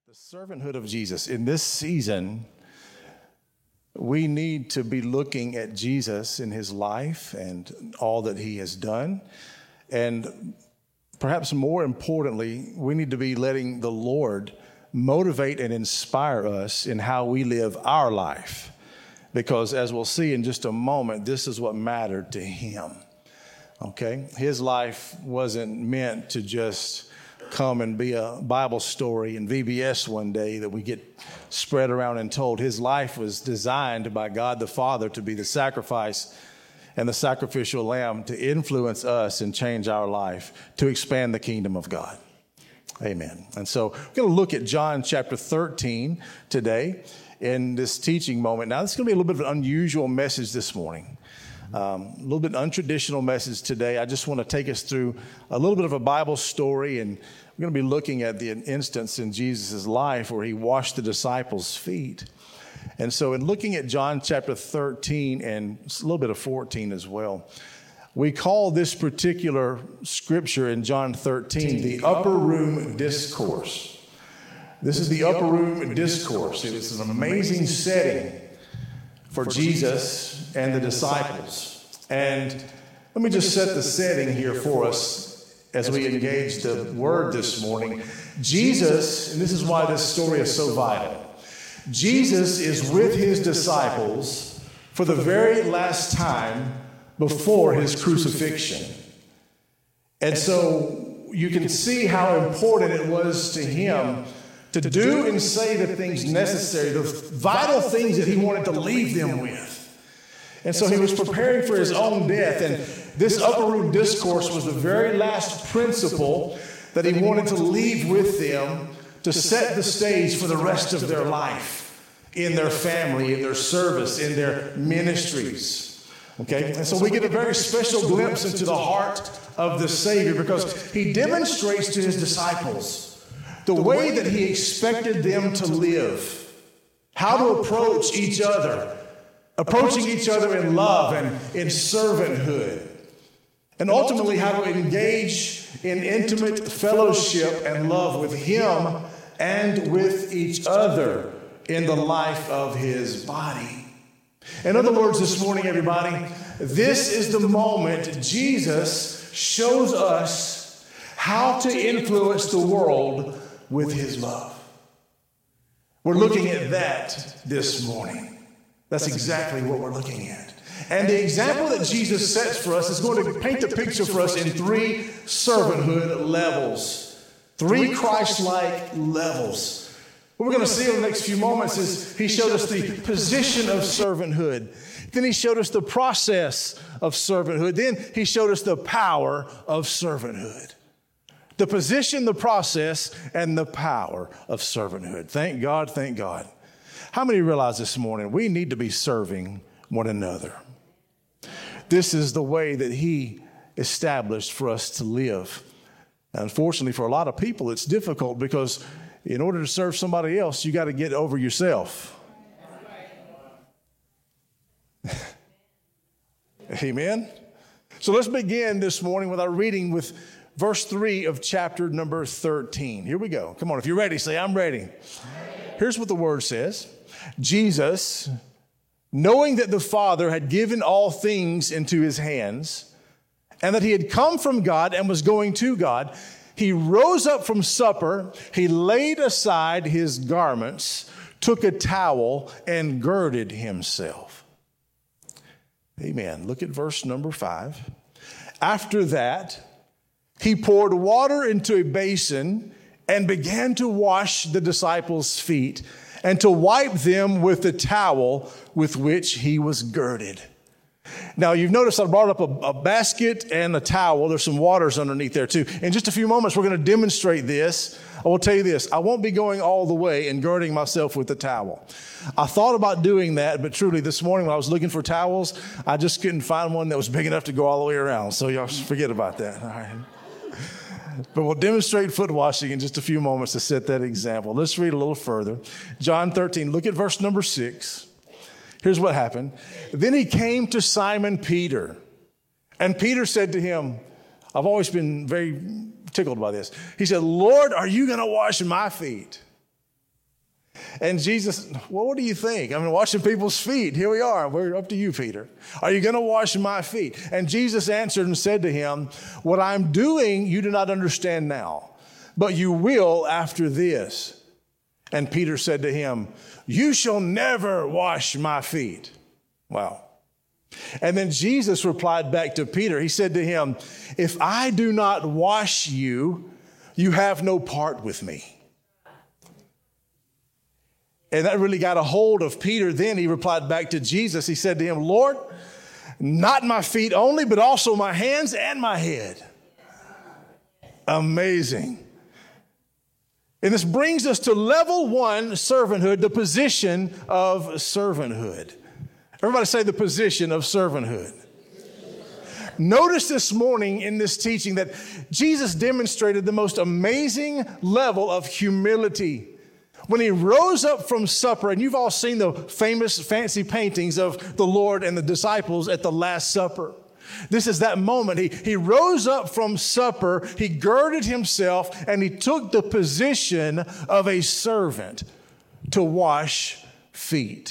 The servanthood of Jesus. In this season, we need to be looking at Jesus in his life and all that he has done. And perhaps more importantly, we need to be letting the Lord motivate and inspire us in how we live our life. Because as we'll see in just a moment, this is what mattered to him. Okay? His life wasn't meant to just come and be a Bible story in VBS one day that we get spread around and told. His life was designed by God the Father to be the sacrifice and the sacrificial lamb to influence us and change our life, to expand the kingdom of God. Amen. And so we're going to look at John chapter 13 today in this teaching moment. Now, this is going to be a little bit of an unusual message this morning. A little bit untraditional message today. I just want to take us through a little bit of a Bible story, and we're going to be looking at the instance in Jesus' life where he washed the disciples' feet. And so in looking at John chapter 13 and a little bit of 14 as well, we call this particular scripture in John 13 the Upper Room Discourse. This is the Upper Room Discourse. It is an amazing setting for Jesus and the disciples. And let me just set the setting here for us as we engage the word this morning. Jesus, and this is why this story is so vital. Jesus is with his disciples for the very last time before his crucifixion. And so you can see how important it was to him to do and say the things necessary, the vital things that he wanted to leave them with. And so he was preparing for his own death. And this upper room discourse was the very last principle that he wanted to leave with them to set the stage for the rest of their life, in their family, in their service, in their ministries. Okay? And so we get a very special glimpse into the heart of the Savior because he demonstrates to his disciples the way that he expected them to live, how to approach each other, approaching each other in love and in servanthood, and ultimately how to engage in intimate fellowship and love with him and with each other in the life of his body. In other words, this morning, everybody, this is the moment Jesus shows us how to influence the world with his love. We're looking at that this morning. That's exactly what we're looking at. And the example that Jesus sets for us is going to paint the picture for us in three servanthood levels, three Christ-like levels. What we're going to see in the next few moments is he showed us the position of servanthood. Then he showed us the process of servanthood. Then he showed us the power of servanthood. The position, the process, and the power of servanthood. Thank God, thank God. How many realize this morning we need to be serving one another? This is the way that he established for us to live. And unfortunately, for a lot of people, it's difficult because in order to serve somebody else, you got to get over yourself. Amen? So let's begin this morning with our reading with verse 3 of chapter number 13. Here we go. Come on, if you're ready, say, I'm ready. Here's what the word says. Jesus, knowing that the Father had given all things into his hands, and that he had come from God and was going to God, he rose up from supper, he laid aside his garments, took a towel, and girded himself. Amen. Look at verse number 5. After that, he poured water into a basin and began to wash the disciples' feet and to wipe them with the towel with which he was girded. Now, you've noticed I brought up a basket and a towel. There's some waters underneath there, too. In just a few moments, we're going to demonstrate this. I will tell you this. I won't be going all the way and girding myself with the towel. I thought about doing that, but truly this morning when I was looking for towels, I just couldn't find one that was big enough to go all the way around. So y'all forget about that. All right. But we'll demonstrate foot washing in just a few moments to set that example. Let's read a little further. John 13, look at verse number 6. Here's what happened. Then he came to Simon Peter, and Peter said to him, I've always been very tickled by this. He said, Lord, are you going to wash my feet? And Jesus, well, what do you think? I mean, washing people's feet. Here we are. We're up to you, Peter. Are you going to wash my feet? And Jesus answered and said to him, what I'm doing, you do not understand now, but you will after this. And Peter said to him, you shall never wash my feet. Wow. And then Jesus replied back to Peter. He said to him, if I do not wash you, you have no part with me. And that really got a hold of Peter. Then he replied back to Jesus. He said to him, Lord, not my feet only, but also my hands and my head. Amazing. And this brings us to level 1, servanthood, the position of servanthood. Everybody say the position of servanthood. Notice this morning in this teaching that Jesus demonstrated the most amazing level of humility. When he rose up from supper, and you've all seen the famous fancy paintings of the Lord and the disciples at the Last Supper. This is that moment. He rose up from supper, he girded himself, and he took the position of a servant to wash feet.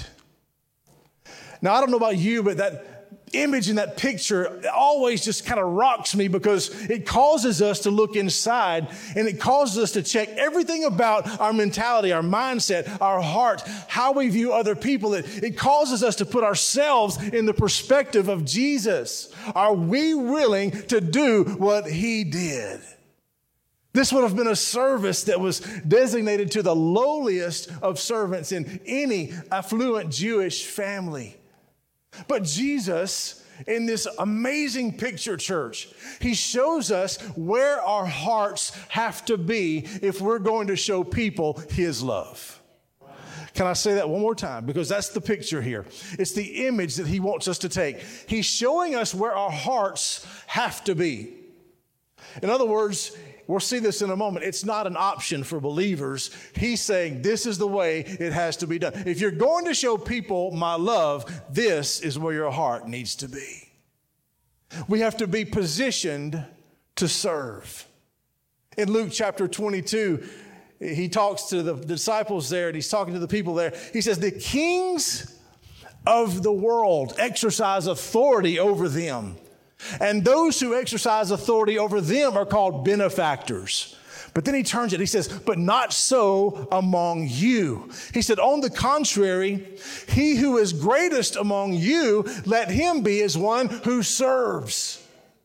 Now, I don't know about you, but that image and that picture always just kind of rocks me because it causes us to look inside and it causes us to check everything about our mentality, our mindset, our heart, how we view other people. It causes us to put ourselves in the perspective of Jesus. Are we willing to do what he did? This would have been a service that was designated to the lowliest of servants in any affluent Jewish family. But Jesus, in this amazing picture, church, he shows us where our hearts have to be if we're going to show people his love. Can I say that one more time? Because that's the picture here. It's the image that he wants us to take. He's showing us where our hearts have to be. In other words, we'll see this in a moment. It's not an option for believers. He's saying this is the way it has to be done. If you're going to show people my love, this is where your heart needs to be. We have to be positioned to serve. In Luke chapter 22, he talks to the disciples there and he's talking to the people there. He says, the kings of the world exercise authority over them. And those who exercise authority over them are called benefactors. But then he turns it, he says, but not so among you. He said, on the contrary, he who is greatest among you, let him be as one who serves.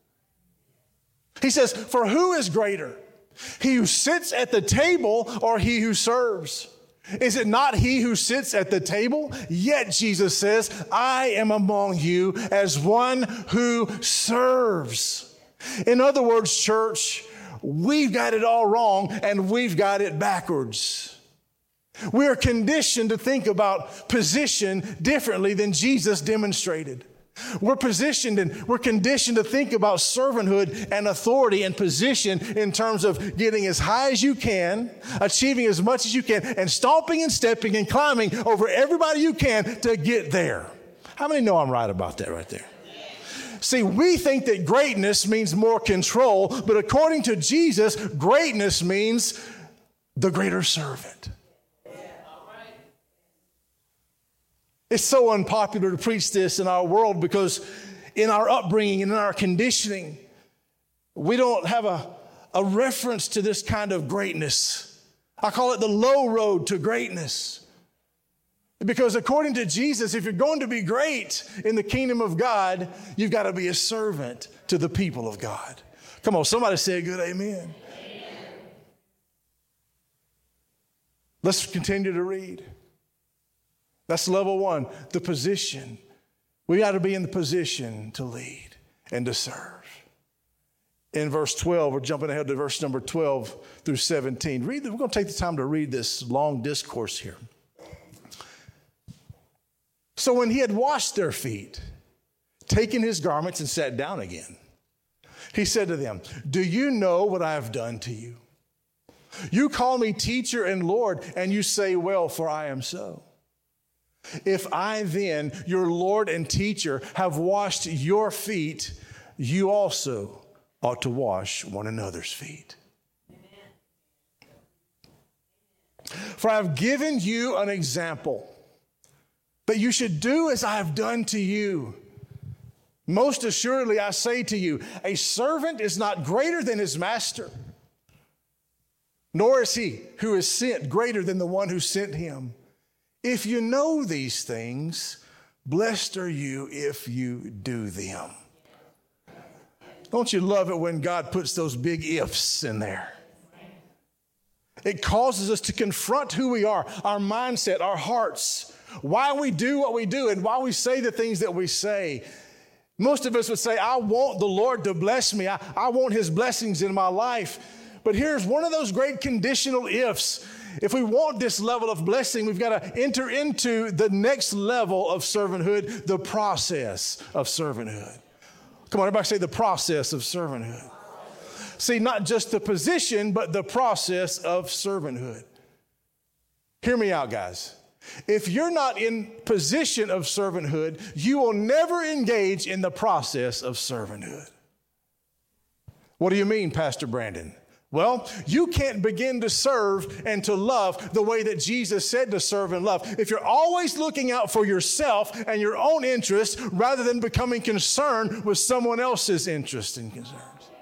He says, for who is greater? He who sits at the table or he who serves? Is it not he who sits at the table? Yet Jesus says, I am among you as one who serves. In other words, church, we've got it all wrong and we've got it backwards. We are conditioned to think about position differently than Jesus demonstrated. We're positioned and we're conditioned to think about servanthood and authority and position in terms of getting as high as you can, achieving as much as you can, and stomping and stepping and climbing over everybody you can to get there. How many know I'm right about that right there? See, we think that greatness means more control, but according to Jesus, greatness means the greater servant. It's so unpopular to preach this in our world because in our upbringing and in our conditioning, we don't have a reference to this kind of greatness. I call it the low road to greatness. Because according to Jesus, if you're going to be great in the kingdom of God, you've got to be a servant to the people of God. Come on, somebody say a good amen. Let's continue to read. That's level 1, the position. We got to be in the position to lead and to serve. In verse 12, we're jumping ahead to verse number 12 through 17. We're going to take the time to read this long discourse here. So when he had washed their feet, taken his garments and sat down again, he said to them, do you know what I have done to you? You call me teacher and Lord, and you say, well, for I am so. If I then, your Lord and teacher, have washed your feet, you also ought to wash one another's feet. For I have given you an example that you should do as I have done to you. Most assuredly, I say to you, a servant is not greater than his master, nor is he who is sent greater than the one who sent him. If you know these things, blessed are you if you do them. Don't you love it when God puts those big ifs in there? It causes us to confront who we are, our mindset, our hearts, why we do what we do, and why we say the things that we say. Most of us would say, I want the Lord to bless me. I want his blessings in my life. But here's one of those great conditional ifs. If we want this level of blessing, we've got to enter into the next level of servanthood, the process of servanthood. Come on, everybody say the process of servanthood. See, not just the position, but the process of servanthood. Hear me out, guys. If you're not in position of servanthood, you will never engage in the process of servanthood. What do you mean, Pastor Brandon? Well, you can't begin to serve and to love the way that Jesus said to serve and love if you're always looking out for yourself and your own interests rather than becoming concerned with someone else's interests and concerns.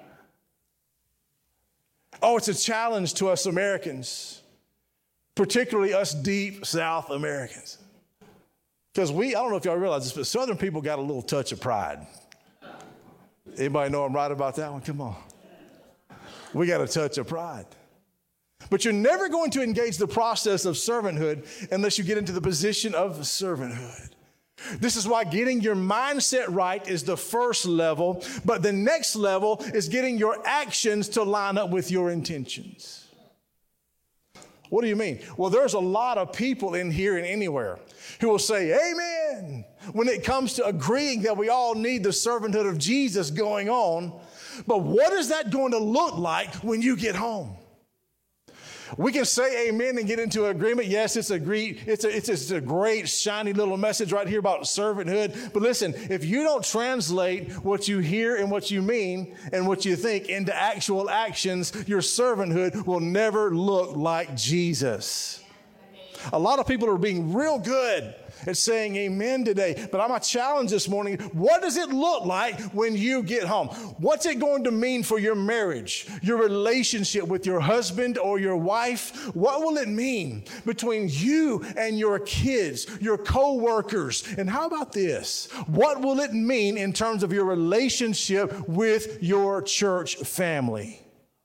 Oh, it's a challenge to us Americans, particularly us deep South Americans. Because I don't know if y'all realize this, but Southern people got a little touch of pride. Anybody know I'm right about that one? Come on. We got a touch of pride. But you're never going to engage the process of servanthood unless you get into the position of servanthood. This is why getting your mindset right is the first level, but the next level is getting your actions to line up with your intentions. What do you mean? Well, there's a lot of people in here and anywhere who will say, amen, when it comes to agreeing that we all need the servanthood of Jesus going on. But what is that going to look like when you get home? We can say amen and get into agreement. Yes, it's a great shiny little message right here about servanthood. But listen, if you don't translate what you hear and what you mean and what you think into actual actions, your servanthood will never look like Jesus. A lot of people are being real good at saying amen today, but I'm a challenge this morning. What does it look like when you get home? What's it going to mean for your marriage, your relationship with your husband or your wife? What will it mean between you and your kids, your co-workers? And how about this? What will it mean in terms of your relationship with your church family?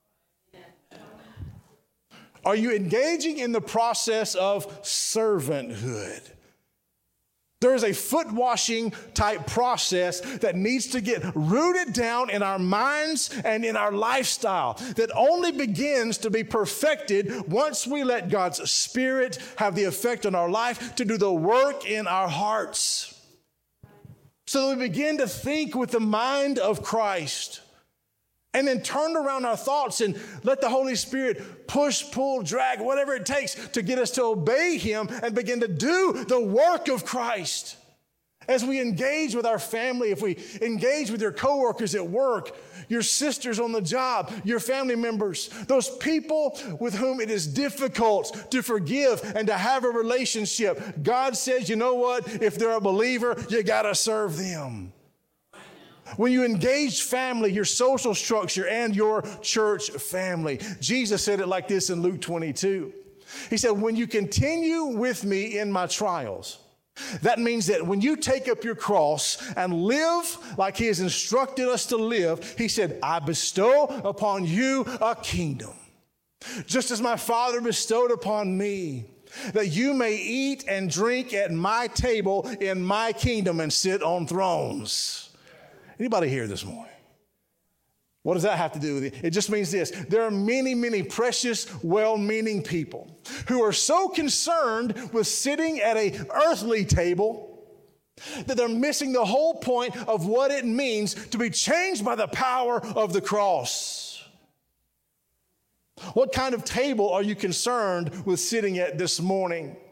Are you engaging in the process of servanthood? There is a foot washing type process that needs to get rooted down in our minds and in our lifestyle that only begins to be perfected once we let God's Spirit have the effect on our life to do the work in our hearts. So that we begin to think with the mind of Christ. And then turn around our thoughts and let the Holy Spirit push, pull, drag, whatever it takes to get us to obey Him and begin to do the work of Christ. As we engage with our family, if we engage with your coworkers at work, your sisters on the job, your family members, those people with whom it is difficult to forgive and to have a relationship, God says, you know what? If they're a believer, you got to serve them. When you engage family, your social structure, and your church family. Jesus said it like this in Luke 22. He said, when you continue with me in my trials, that means that when you take up your cross and live like He has instructed us to live, He said, I bestow upon you a kingdom, just as my Father bestowed upon me, that you may eat and drink at my table in my kingdom and sit on thrones. Anybody here this morning? What does that have to do with it? It just means this. There are many, many precious, well-meaning people who are so concerned with sitting at an earthly table that they're missing the whole point of what it means to be changed by the power of the cross. What kind of table are you concerned with sitting at this morning?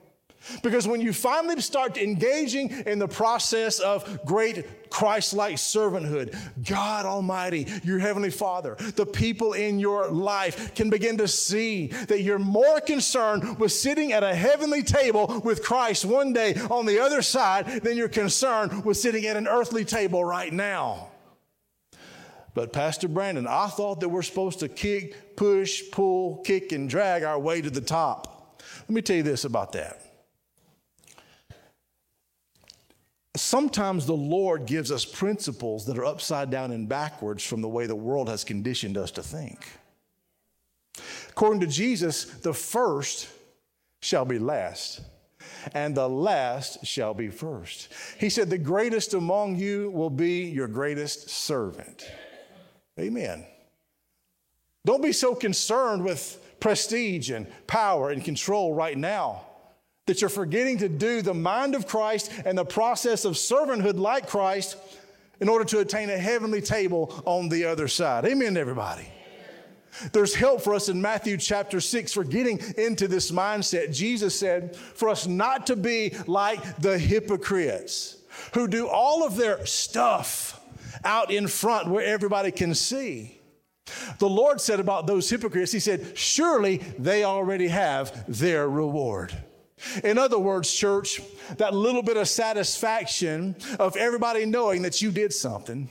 Because when you finally start engaging in the process of great Christ-like servanthood, God Almighty, your Heavenly Father, the people in your life can begin to see that you're more concerned with sitting at a heavenly table with Christ one day on the other side than you're concerned with sitting at an earthly table right now. But Pastor Brandon, I thought that we're supposed to kick, push, pull, kick, and drag our way to the top. Let me tell you this about that. Sometimes the Lord gives us principles that are upside down and backwards from the way the world has conditioned us to think. According to Jesus, the first shall be last, and the last shall be first. He said, the greatest among you will be your greatest servant. Amen. Don't be so concerned with prestige and power and control right now that you're forgetting to do the mind of Christ and the process of servanthood like Christ in order to attain a heavenly table on the other side. Amen, everybody. Amen. There's help for us in Matthew chapter 6 for getting into this mindset. Jesus said for us not to be like the hypocrites who do all of their stuff out in front where everybody can see. The Lord said about those hypocrites, he said, surely they already have their reward. In other words, church, that little bit of satisfaction of everybody knowing that you did something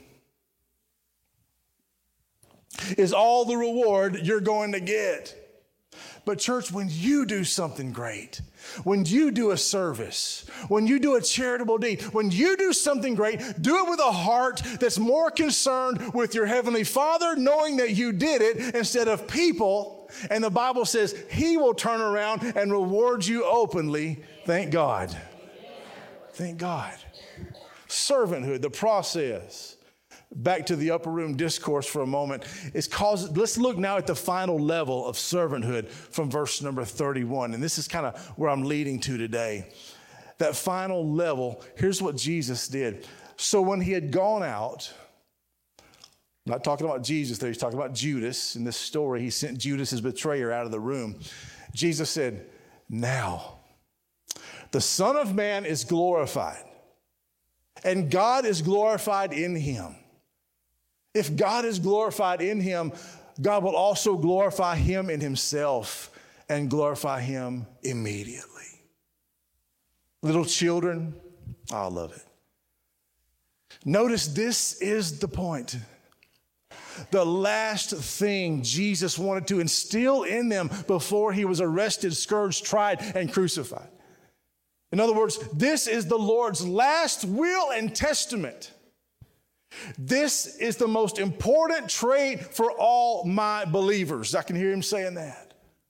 is all the reward you're going to get. But church, when you do something great, when you do a service, when you do a charitable deed, when you do something great, do it with a heart that's more concerned with your Heavenly Father, knowing that you did it instead of people. And the Bible says He will turn around and reward you openly. Thank God. Thank God. Servanthood, the process. Back to the upper room discourse for a moment. Let's look now at the final level of servanthood from verse number 31. And this is kind of where I'm leading to today. That final level, here's what Jesus did. So when he had gone out, I'm not talking about Jesus there, he's talking about Judas. In this story, he sent Judas, his betrayer, out of the room. Jesus said, now, the Son of Man is glorified, and God is glorified in him. If God is glorified in him, God will also glorify him in himself and glorify him immediately. Little children, I love it. Notice this is the point. The last thing Jesus wanted to instill in them before he was arrested, scourged, tried, and crucified. In other words, this is the Lord's last will and testament. This is the most important trait for all my believers. I can hear him saying that.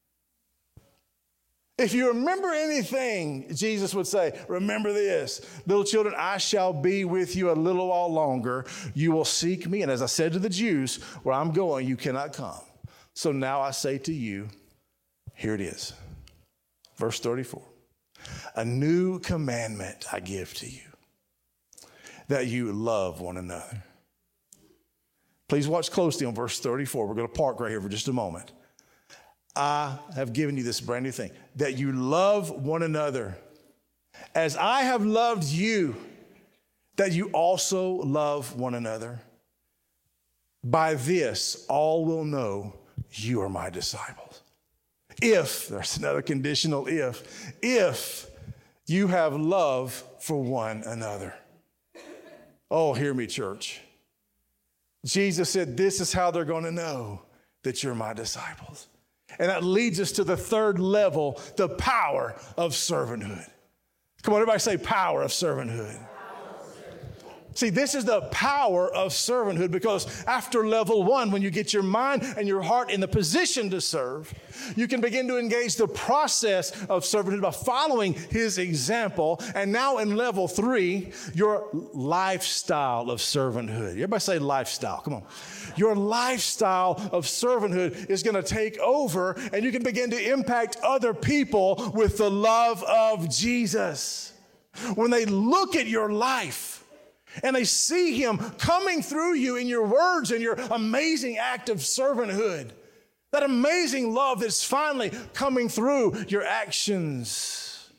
If you remember anything, Jesus would say, remember this, little children, I shall be with you a little while longer. You will seek me. And as I said to the Jews, where I'm going, you cannot come. So now I say to you, here it is. Verse 34. A new commandment I give to you, that you love one another. Please watch closely on verse 34. We're going to park right here for just a moment. I have given you this brand new thing, that you love one another as I have loved you, that you also love one another. By this, all will know you are my disciples. If, there's another conditional if you have love for one another. Oh, hear me, church. Jesus said, this is how they're going to know that you're my disciples. And that leads us to the third level, the power of servanthood. Come on, everybody say power of servanthood. See, this is the power of servanthood, because after level one, when you get your mind and your heart in the position to serve, you can begin to engage the process of servanthood by following his example. And now in level 3, your lifestyle of servanthood. Everybody say lifestyle. Come on. Your lifestyle of servanthood is going to take over, and you can begin to impact other people with the love of Jesus. When they look at your life, and they see him coming through you in your words and your amazing act of servanthood, that amazing love that's finally coming through your actions,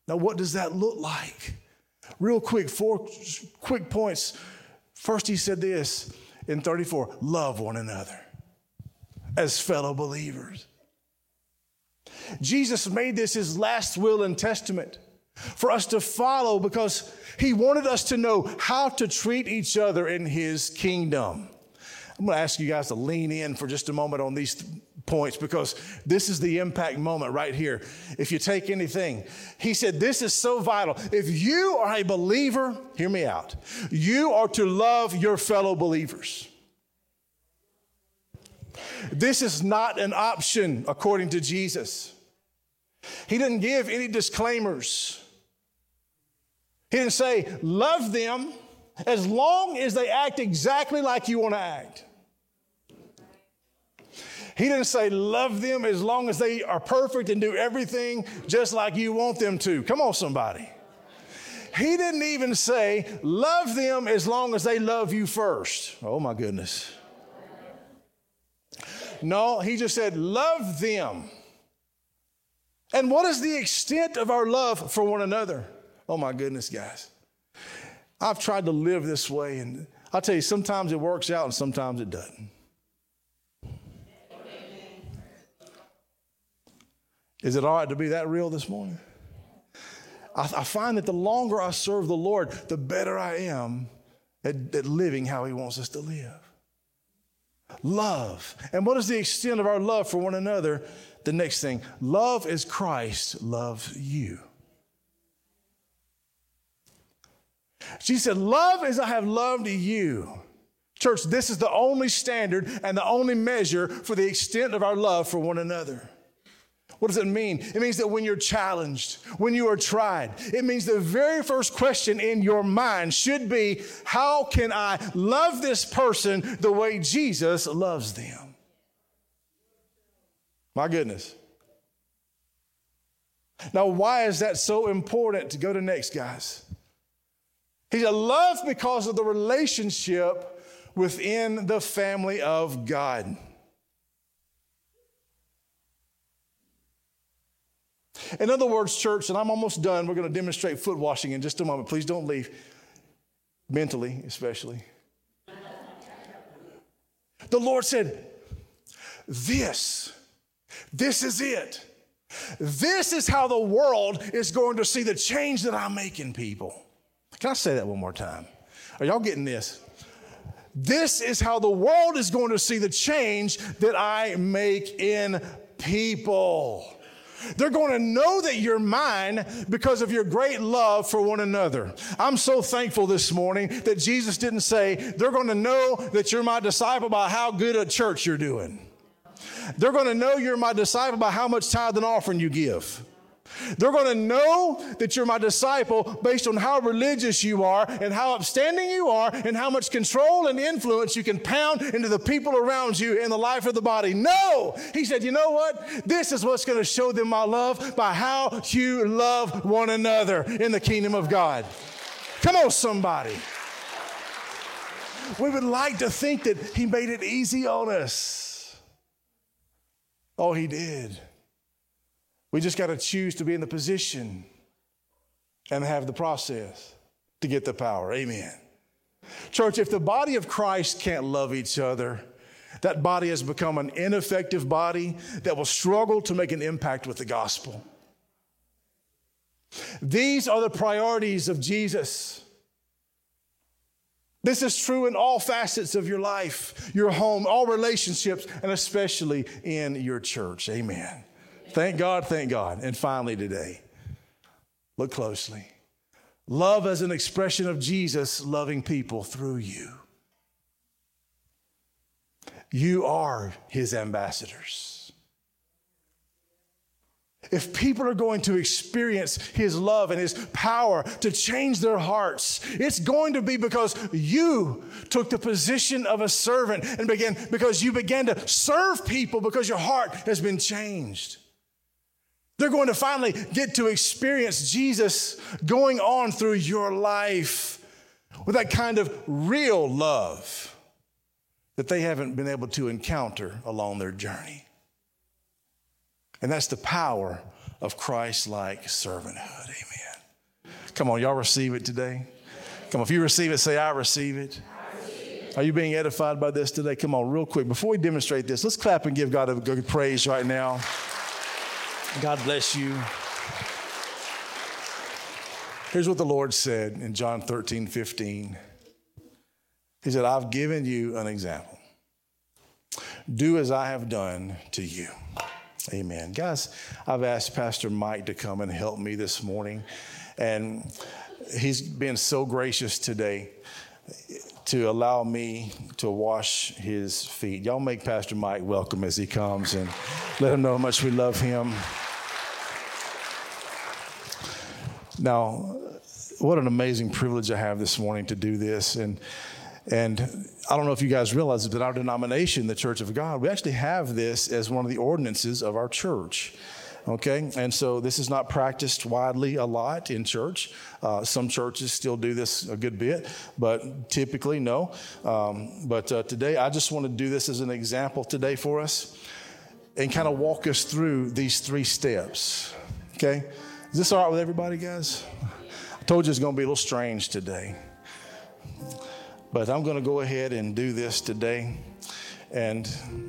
Now, what does that look like? Real quick, 4 quick points. First, he said this in 34, love one another as fellow believers. Jesus made this his last will and testament for us to follow because he wanted us to know how to treat each other in his kingdom. I'm going to ask you guys to lean in for just a moment on these points because this is the impact moment right here. If you take anything, he said, this is so vital. If you are a believer, hear me out. You are to love your fellow believers. This is not an option according to Jesus. He didn't give any disclaimers. He didn't say, love them as long as they act exactly like you want to act. He didn't say, love them as long as they are perfect and do everything just like you want them to. Come on, somebody. He didn't even say, love them as long as they love you first. Oh, my goodness. No, he just said, love them. And what is the extent of our love for one another? Oh, my goodness, guys. I've tried to live this way, and I'll tell you, sometimes it works out and sometimes it doesn't. Is it all right to be that real this morning? I find that the longer I serve the Lord, the better I am at living how he wants us to live. Love. And what is the extent of our love for one another? The next thing, love as Christ loves you. She said, love as I have loved you. Church, this is the only standard and the only measure for the extent of our love for one another. What does it mean? It means that when you're challenged, when you are tried, it means the very first question in your mind should be, how can I love this person the way Jesus loves them? My goodness. Now, why is that so important? To go to next, guys. He said, love because of the relationship within the family of God. In other words, church, and I'm almost done. We're going to demonstrate foot washing in just a moment. Please don't leave. Mentally, especially. The Lord said, this is it. This is how the world is going to see the change that I make in people. Can I say that one more time? Are y'all getting this? This is how the world is going to see the change that I make in people. They're going to know that you're mine because of your great love for one another. I'm so thankful this morning that Jesus didn't say, they're going to know that you're my disciple by how good a church you're doing. They're going to know you're my disciple by how much tithe and offering you give. They're going to know that you're my disciple based on how religious you are and how upstanding you are and how much control and influence you can pound into the people around you in the life of the body. No! He said, you know what? This is what's going to show them my love by how you love one another in the kingdom of God. Come on, somebody. We would like to think that he made it easy on us. Oh, he did. We just got to choose to be in the position and have the process to get the power. Amen. Church, if the body of Christ can't love each other, that body has become an ineffective body that will struggle to make an impact with the gospel. These are the priorities of Jesus. This is true in all facets of your life, your home, all relationships, and especially in your church. Amen. Thank God, thank God. And finally today, look closely. Love as an expression of Jesus loving people through you. You are his ambassadors. If people are going to experience his love and his power to change their hearts, it's going to be because you took the position of a servant and because you began to serve people because your heart has been changed. They're going to finally get to experience Jesus going on through your life with that kind of real love that they haven't been able to encounter along their journey. And that's the power of Christ-like servanthood. Amen. Come on, y'all receive it today. Come on, if you receive it, say, I receive it. Are you being edified by this today? Come on, real quick. Before we demonstrate this, let's clap and give God a good praise right now. God bless you. Here's what the Lord said in John 13:15. He said, I've given you an example. Do as I have done to you. Amen. Guys, I've asked Pastor Mike to come and help me this morning. And he's been so gracious today to allow me to wash his feet. Y'all make Pastor Mike welcome as he comes and let him know how much we love him. Now, what an amazing privilege I have this morning to do this. And I don't know if you guys realize it, but our denomination, the Church of God, we actually have this as one of the ordinances of our church. Okay, and so this is not practiced widely a lot in church. Some churches still do this a good bit, but typically no. But today, I just want to do this as an example today for us and kind of walk us through these 3 steps. Okay, is this all right with everybody, guys? I told you it's going to be a little strange today. But I'm going to go ahead and do this today. And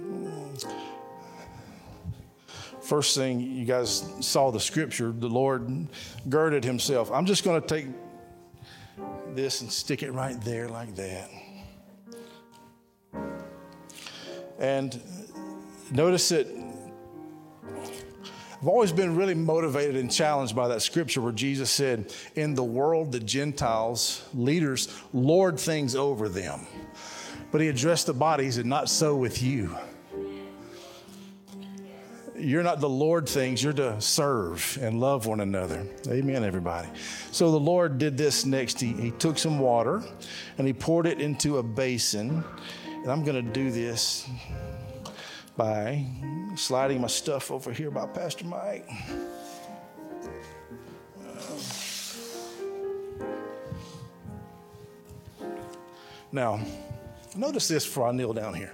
first thing, you guys saw the scripture, the Lord girded himself. I'm just going to take this and stick it right there like that. And notice that I've always been really motivated and challenged by that scripture where Jesus said, in the world, the Gentiles, leaders, lord things over them. But he addressed the body, he said, not so with you. You're not to lord things, you're to serve and love one another. Amen, everybody. So the Lord did this next. He took some water and he poured it into a basin. And I'm going to do this by sliding my stuff over here by Pastor Mike. Now, notice this before I kneel down here.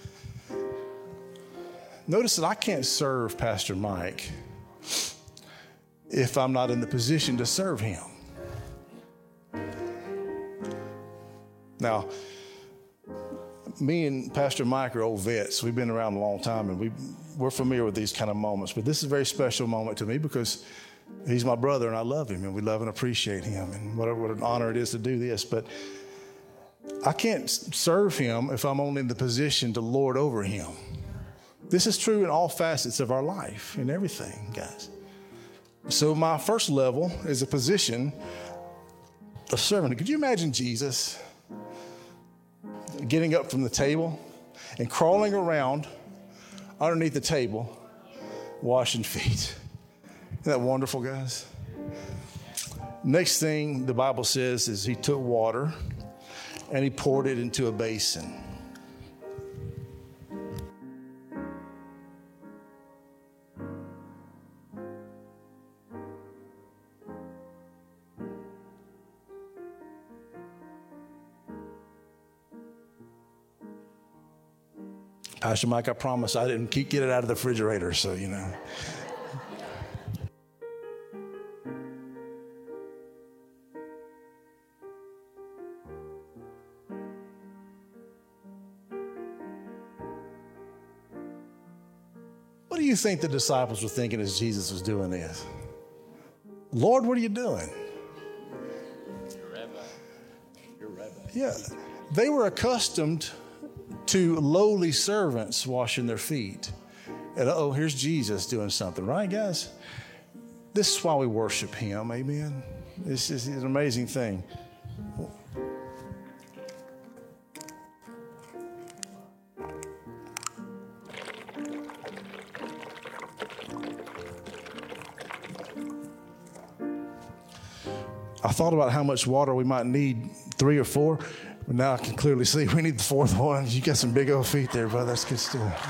Notice that I can't serve Pastor Mike if I'm not in the position to serve him. Now, me and Pastor Mike are old vets. We've been around a long time, and we're familiar with these kind of moments. But this is a very special moment to me because he's my brother, and I love him, and we love and appreciate him. And what an honor it is to do this. But I can't serve him if I'm only in the position to lord over him. This is true in all facets of our life, in everything, guys. So my first level is a position of servant. Could you imagine Jesus getting up from the table and crawling around underneath the table, washing feet? Isn't that wonderful, guys? Next thing the Bible says is he took water and he poured it into a basin. Pastor Mike, I promise I didn't get it out of the refrigerator, so you know. What do you think the disciples were thinking as Jesus was doing this? Lord, what are you doing? You're rabbi. Yeah, they were accustomed to lowly servants washing their feet. And here's Jesus doing something, right, guys? This is why we worship him, amen? This is an amazing thing. I thought about how much water we might need, 3 or 4. But now I can clearly see we need the 4th one. You got some big old feet there, brother. That's good stuff.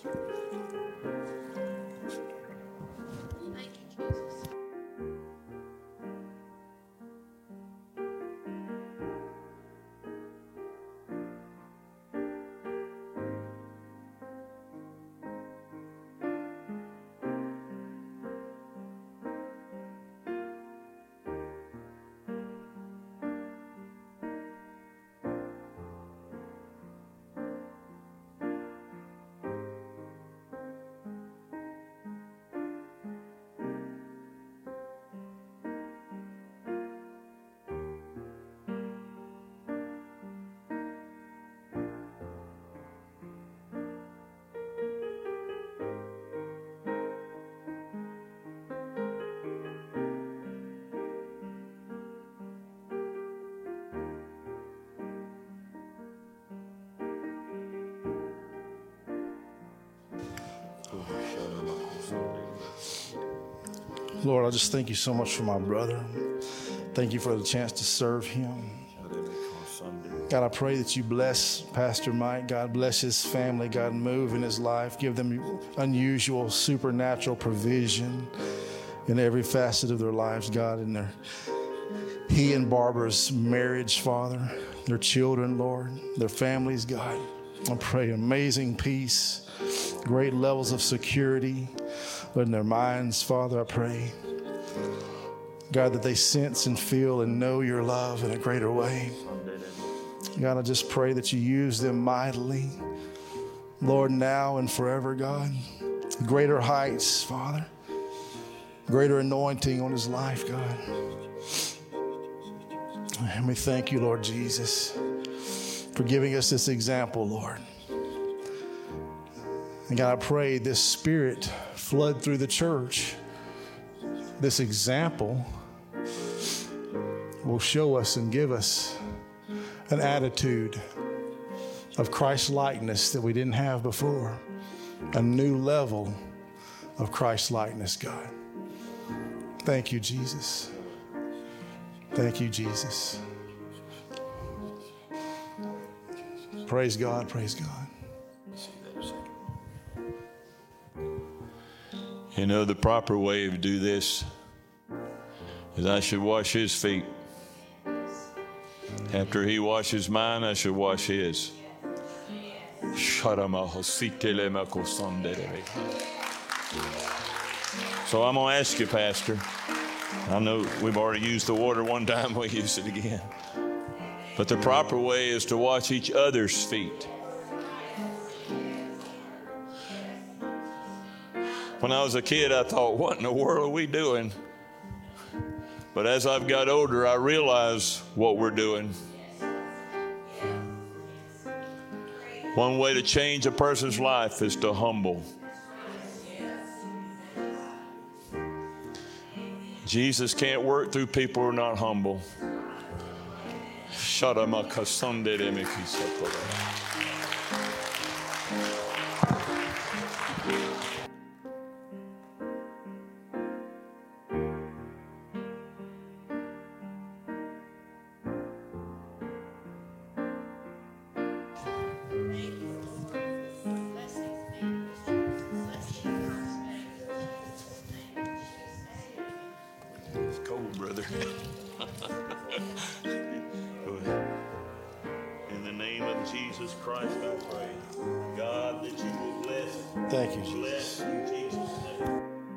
Lord, I just thank you so much for my brother. Thank you for the chance to serve him. God, I pray that you bless Pastor Mike. God, bless his family. God, move in his life. Give them unusual, supernatural provision in every facet of their lives, God, in he and Barbara's marriage, Father, their children, Lord, their families, God. I pray amazing peace, great levels of security in their minds, Father, I pray. God, that they sense and feel and know your love in a greater way. God, I just pray that you use them mightily, Lord, now and forever, God. Greater heights, Father. Greater anointing on his life, God. And we thank you, Lord Jesus, for giving us this example, Lord. And God, I pray this spirit flood through the church. This example will show us and give us an attitude of Christ-likeness that we didn't have before. A new level of Christ-likeness, God. Thank you, Jesus. Thank you, Jesus. Praise God, praise God. You know, the proper way to do this is I should wash his feet. After he washes mine, I should wash his. So I'm going to ask you, Pastor. I know we've already used the water one time, we'll use it again. But the proper way is to wash each other's feet. When I was a kid, I thought, what in the world are we doing? But as I've got older, I realize what we're doing. One way to change a person's life is to humble. Jesus can't work through people who are not humble. It's cold, brother. Go ahead. In the name of Jesus Christ, I pray, God, that you will bless. Thank you, Jesus. Bless in Jesus' name.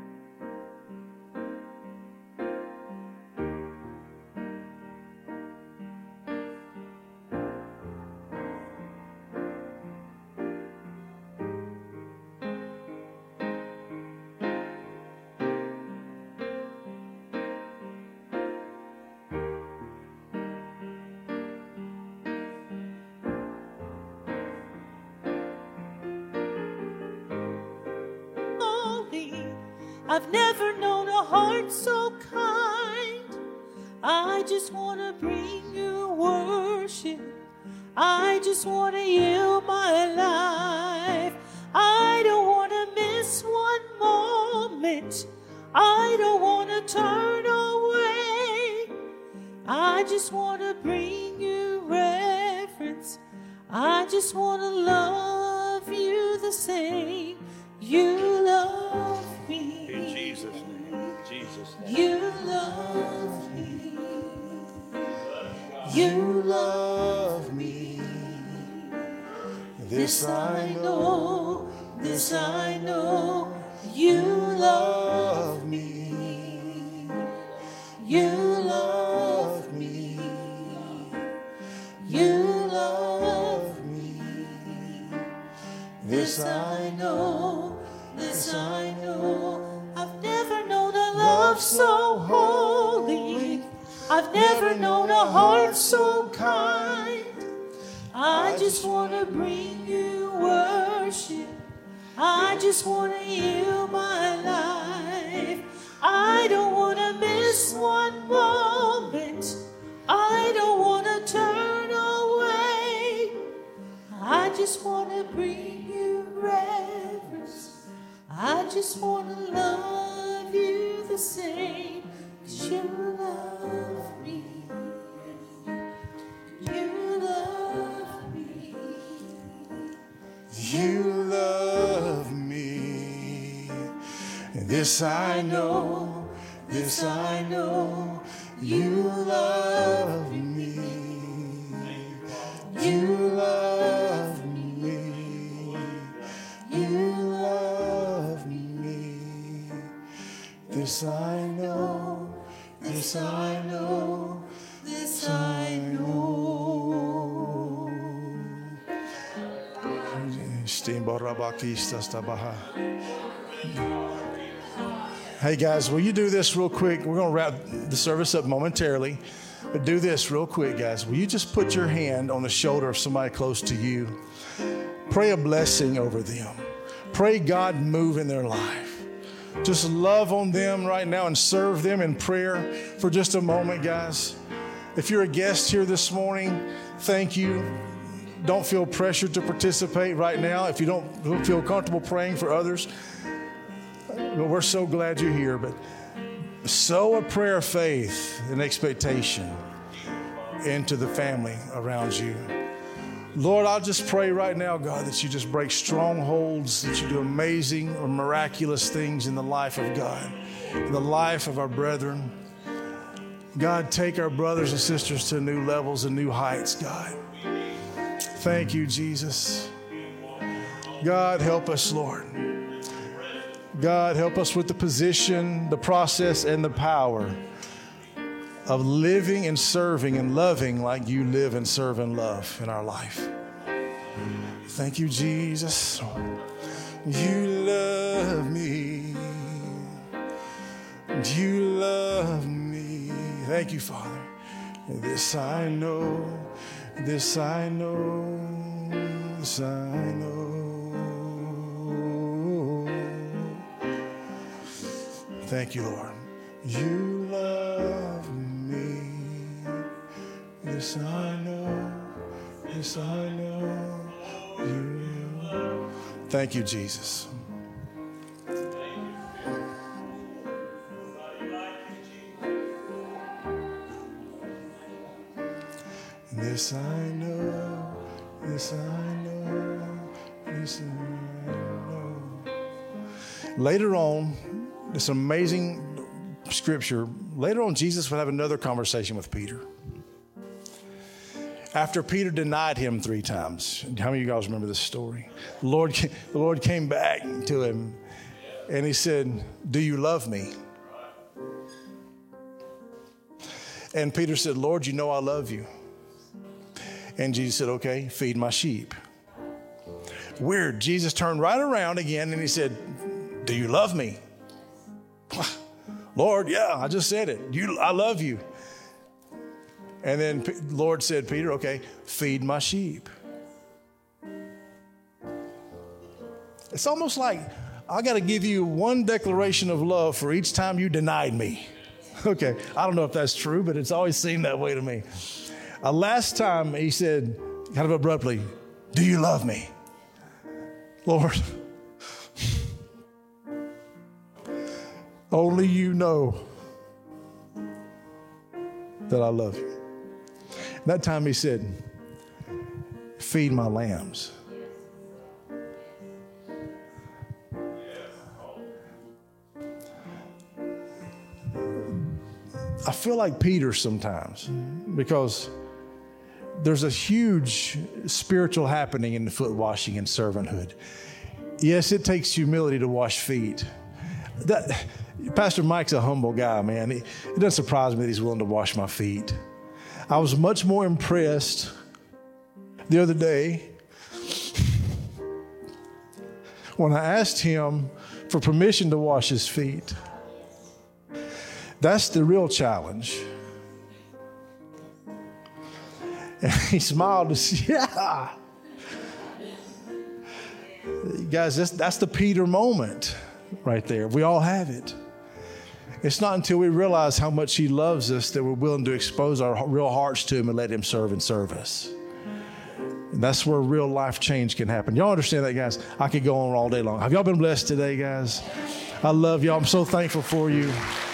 I've never known a heart so kind. I just want to bring you worship. I just want to yield my life. I don't want to miss one moment. I don't want to turn away. I just want to bring you reverence. I just want to love you the same. You love me. In Jesus' name. Jesus' name. You love me. You love me. This I know, this I know. You love me. You love me. You love me. This I know, this I know. I've never known a love so holy. I've never known a heart so kind. I just want to bring you worship. I just want to yield my life. I don't want to miss one moment. I don't want to turn away. I just want to bring you reverence. I just want to love you the same. 'Cause you love me. You love me. You love me. This I know, this I know. You love me. You love me. You love me. This I know, this I know, This I know. Hey guys, will you do this real quick? We're going to wrap the service up momentarily, but do this real quick, guys. Will you just put your hand on the shoulder of somebody close to you? Pray a blessing over them. Pray God move in their life. Just love on them right now and serve them in prayer for just a moment, guys. If you're a guest here this morning, thank you. Don't feel pressured to participate right now if you don't feel comfortable praying for others. But we're so glad you're here. But sow a prayer of faith and expectation into the family around you. Lord, I'll just pray right now, God, that you just break strongholds, that you do amazing or miraculous things in the life of God, in the life of our brethren. God, take our brothers and sisters to new levels and new heights, God. Thank you, Jesus. God, help us, Lord. God, help us with the position, the process, and the power of living and serving and loving like you live and serve and love in our life. Thank you, Jesus. You love me. You love me. Thank you, Father. This I know, this I know, this I know. Thank you, Lord. You love me. This I know, this I know. You. Thank you, Jesus. This I know, this I know, this I know. Later on, this amazing scripture, later on Jesus would have another conversation with Peter. After Peter denied him 3 times. How many of you guys remember this story? The Lord came back to him and he said, "Do you love me?" And Peter said, "Lord, you know I love you." And Jesus said, "Okay, feed my sheep." Weird. Jesus turned right around again and he said, "Do you love me?" "Lord, yeah, I just said it. I love you." And then the Lord said, "Peter, okay, feed my sheep." It's almost like I got to give you one declaration of love for each time you denied me. Okay, I don't know if that's true, but it's always seemed that way to me. Last time he said, kind of abruptly, "Do you love me?" Lord, only you know that I love you. That time he said, "Feed my lambs." feel like Peter sometimes because there's a huge spiritual happening in the foot washing and servanthood. Yes, it takes humility to wash feet. Pastor Mike's a humble guy, man. It doesn't surprise me that he's willing to wash my feet. I was much more impressed the other day when I asked him for permission to wash his feet. That's the real challenge. And he smiled and said, yeah. Guys, that's the Peter moment right there. We all have it. It's not until we realize how much he loves us that we're willing to expose our real hearts to him and let him serve and serve us. And that's where real life change can happen. Y'all understand that, guys? I could go on all day long. Have y'all been blessed today, guys? I love y'all. I'm so thankful for you.